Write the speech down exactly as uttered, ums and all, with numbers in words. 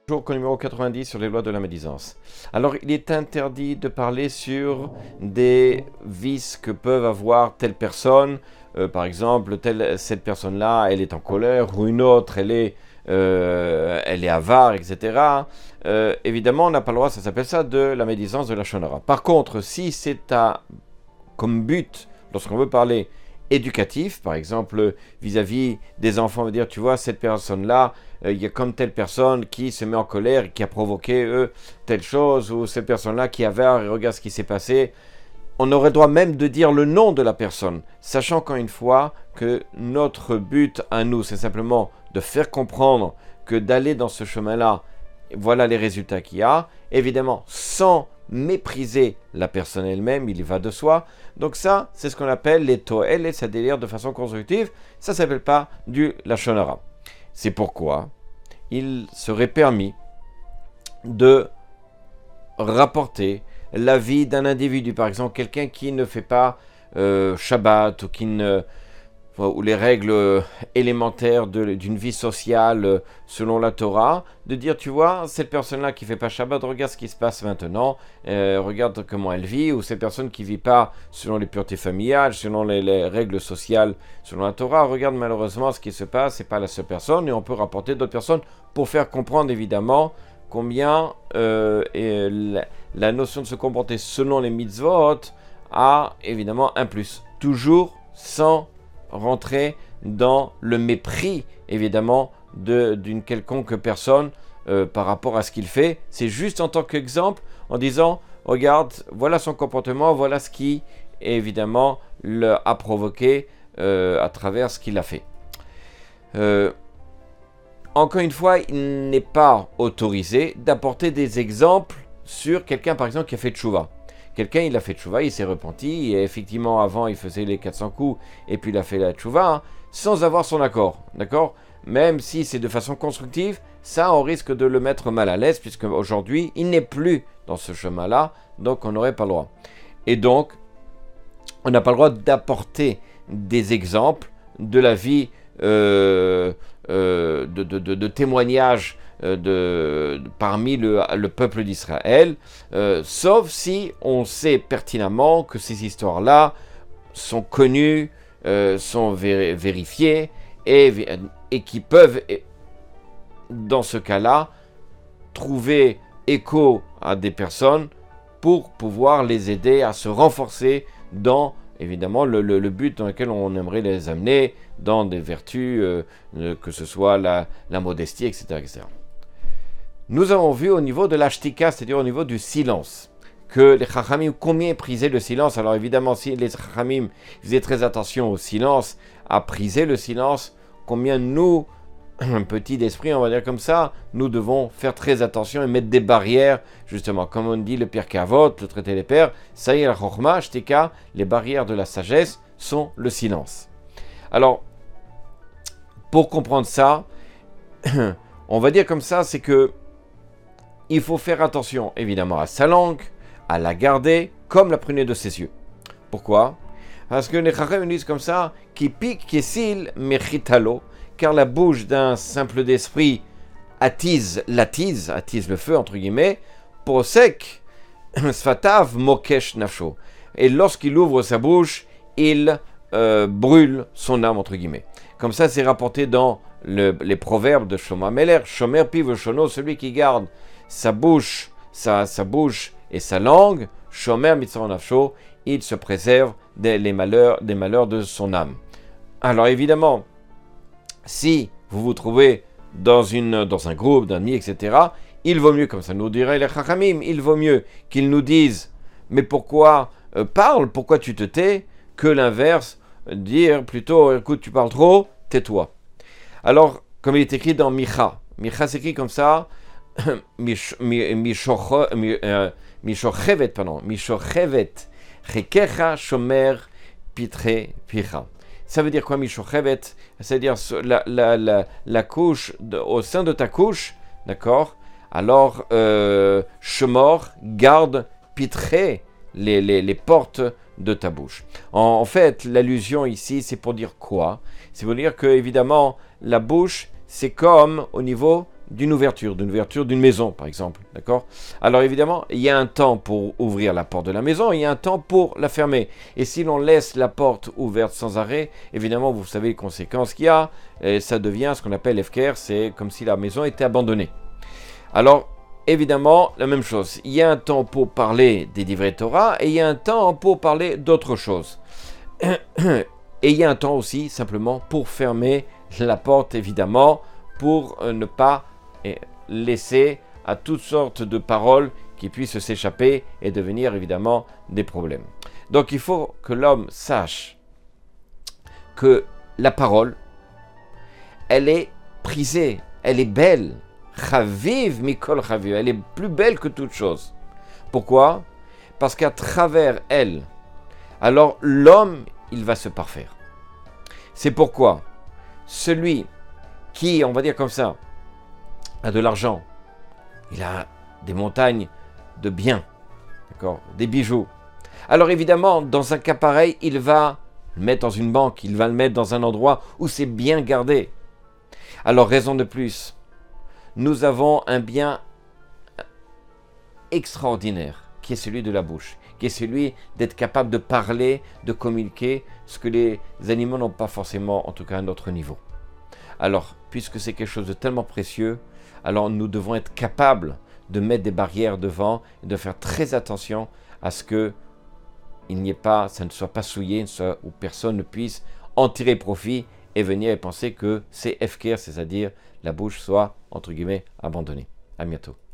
Jour numéro quatre-vingt-dix sur les lois de la médisance. Alors, il est interdit de parler sur des vices que peuvent avoir telle personne. Euh, par exemple, telle, cette personne-là, elle est en colère, ou une autre, elle est, euh, elle est avare, et cetera. Euh, évidemment, on n'a pas le droit, ça s'appelle ça, de la médisance de la shonara. Par contre, si c'est à, comme but, lorsqu'on veut parler éducatif, par exemple, vis-à-vis des enfants, on veut dire, tu vois, cette personne-là, il y a comme telle personne qui se met en colère et qui a provoqué eux, telle chose, ou cette personne-là qui avare et regarde ce qui s'est passé. On aurait droit même de dire le nom de la personne, sachant encore une fois que notre but à nous, c'est simplement de faire comprendre que d'aller dans ce chemin-là, voilà les résultats qu'il y a, évidemment sans mépriser la personne elle-même, il y va de soi. Donc ça, c'est ce qu'on appelle les to'el, et ça délire de façon constructive, ça ne s'appelle pas du lashon hara. C'est pourquoi il serait permis de rapporter la vie d'un individu, par exemple quelqu'un qui ne fait pas euh, Shabbat ou qui ne ou les règles élémentaires de, d'une vie sociale selon la Torah, de dire, tu vois, cette personne-là qui ne fait pas Shabbat, regarde ce qui se passe maintenant, euh, regarde comment elle vit, ou cette personne qui ne vit pas selon les puretés familiales, selon les, les règles sociales, selon la Torah, regarde malheureusement ce qui se passe, ce n'est pas la seule personne, et on peut rapporter d'autres personnes pour faire comprendre évidemment combien euh, et la, la notion de se comporter selon les mitzvot a évidemment un plus. Toujours sans rentrer dans le mépris, évidemment, de, d'une quelconque personne euh, par rapport à ce qu'il fait. C'est juste en tant qu'exemple, en disant, regarde, voilà son comportement, voilà ce qui, évidemment, le a provoqué euh, à travers ce qu'il a fait. Euh, encore une fois, il n'est pas autorisé d'apporter des exemples sur quelqu'un, par exemple, qui a fait tchouva. Quelqu'un, il a fait tchouva, il s'est repenti, et effectivement, avant, il faisait les quatre cents coups, et puis il a fait la tchouva, hein, sans avoir son accord, d'accord ? Même si c'est de façon constructive, ça, on risque de le mettre mal à l'aise, puisque aujourd'hui, il n'est plus dans ce chemin-là, donc on n'aurait pas le droit. Et donc, on n'a pas le droit d'apporter des exemples de la vie, euh, euh, de, de, de, de témoignages, De, de, parmi le, le peuple d'Israël, euh, sauf si on sait pertinemment que ces histoires-là sont connues, euh, sont vé- vérifiées, et, et qui peuvent, dans ce cas-là, trouver écho à des personnes pour pouvoir les aider à se renforcer dans, évidemment, le, le, le but dans lequel on aimerait les amener, dans des vertus, euh, que ce soit la, la modestie, et cetera, et cetera. Nous avons vu au niveau de l'ashtika, c'est-à-dire au niveau du silence, que les chachamim, combien prisaient le silence. Alors évidemment, si les chachamim faisaient très attention au silence, à priser le silence, combien nous, petits d'esprit, on va dire comme ça, nous devons faire très attention et mettre des barrières, justement, comme on dit le Pirkei Avot, le traité des pères, ça y est, la chokhma, ashtika, les barrières de la sagesse sont le silence. Alors, pour comprendre ça, on va dire comme ça, c'est que il faut faire attention, évidemment, à sa langue, à la garder comme la prunelle de ses yeux. Pourquoi ? Parce que les chachamim disent comme ça, qui pique, qui sil, mechitalo, car la bouche d'un simple d'esprit attise, l'attise, attise le feu, entre guillemets, posek, sfatav, mokesh nafsho. Et lorsqu'il ouvre sa bouche, il euh, brûle son âme, entre guillemets. Comme ça, c'est rapporté dans le, les proverbes de Shlomo Ameler, Shomer piv shono, celui qui garde sa bouche, sa, sa bouche et sa langue, Shomer mitzvah nafsho, il se préserve des, les malheurs, des malheurs de son âme. Alors évidemment, si vous vous trouvez dans, une, dans un groupe d'amis, et cetera, il vaut mieux, comme ça nous dirait les chachamim, il vaut mieux qu'ils nous disent, mais pourquoi euh, parle, pourquoi tu te tais, que l'inverse, dire plutôt, écoute, tu parles trop, tais-toi. Alors, comme il est écrit dans Micha, Micha s'écrit comme ça, Mishochevet, pardon, Mishochevet, Chekecha, Shomer, Pitre, Picha. Ça veut dire quoi, Mishochevet ? C'est-à-dire la, la, la, la couche, de, au sein de ta couche, d'accord ? Alors, euh, Shemor, garde, Pitre, les, les, les portes de ta bouche. En, en fait, l'allusion ici, c'est pour dire quoi ? C'est pour dire que, évidemment, la bouche, c'est comme au niveau d'une ouverture, d'une ouverture d'une maison, par exemple. D'accord? Alors évidemment, il y a un temps pour ouvrir la porte de la maison, il y a un temps pour la fermer. Et si l'on laisse la porte ouverte sans arrêt, évidemment, vous savez les conséquences qu'il y a, et ça devient ce qu'on appelle Hefker, c'est comme si la maison était abandonnée. Alors, évidemment, la même chose. Il y a un temps pour parler des livrets Torah, et il y a un temps pour parler d'autres choses. Et il y a un temps aussi, simplement, pour fermer la porte, évidemment, pour ne pas laisser à toutes sortes de paroles qui puissent s'échapper et devenir évidemment des problèmes. Donc il faut que l'homme sache que la parole, elle est prisée, elle est belle. Chaviv mikol chaviv, elle est plus belle que toute chose. Pourquoi? Parce qu'à travers elle, alors l'homme, il va se parfaire. C'est pourquoi celui qui, on va dire comme ça, a de l'argent, il a des montagnes de biens, d'accord, des bijoux. Alors évidemment, dans un cas pareil, il va le mettre dans une banque, il va le mettre dans un endroit où c'est bien gardé. Alors raison de plus, nous avons un bien extraordinaire, qui est celui de la bouche, qui est celui d'être capable de parler, de communiquer, ce que les animaux n'ont pas forcément, en tout cas à notre niveau. Alors, puisque c'est quelque chose de tellement précieux, alors nous devons être capables de mettre des barrières devant et de faire très attention à ce que il n'y ait pas, ça ne soit pas souillé, où personne ne puisse en tirer profit et venir et penser que c'est Hefker, c'est-à-dire la bouche soit, entre guillemets, abandonnée. À bientôt.